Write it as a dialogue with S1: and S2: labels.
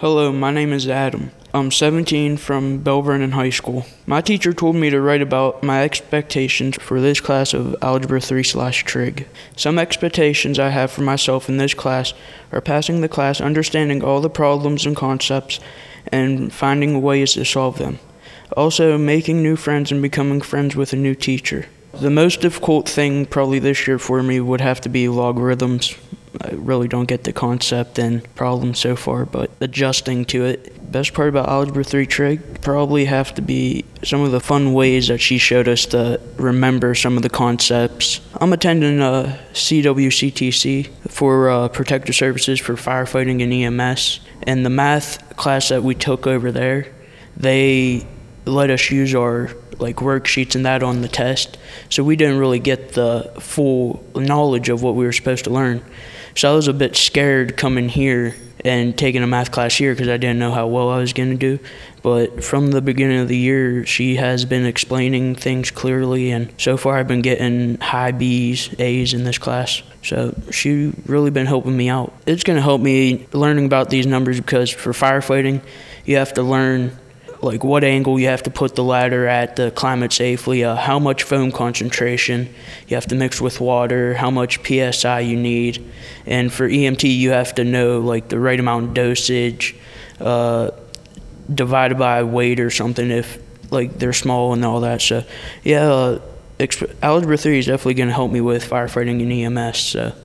S1: Hello, my name is Adam. I'm 17 from Bell Vernon High School. My teacher told me to write about my expectations for this class of Algebra 3/Trig. Some expectations I have for myself in this class are passing the class, understanding all the problems and concepts, and finding ways to solve them. Also, making new friends and becoming friends with a new teacher. The most difficult thing probably this year for me would have to be logarithms. I really don't get the concept and problem so far, but adjusting to it. Best part about Algebra 3 Trig probably have to be some of the fun ways that she showed us to remember some of the concepts. I'm attending CWCTC for Protective Services for Firefighting and EMS, and the math class that we took over there, they let us use our worksheets and that on the test, so we didn't really get the full knowledge of what we were supposed to learn. So I was a bit scared coming here and taking a math class here because I didn't know how well I was going to do. But from the beginning of the year, she has been explaining things clearly, and so far I've been getting high B's, A's in this class. So she's really been helping me out. It's going to help me learning about these numbers because for firefighting, you have to learn what angle you have to put the ladder at to climb it safely, how much foam concentration you have to mix with water, how much PSI you need. And for EMT, you have to know the right amount of dosage divided by weight or something if they're small and all that. So yeah, Algebra 3 is definitely going to help me with firefighting and EMS. So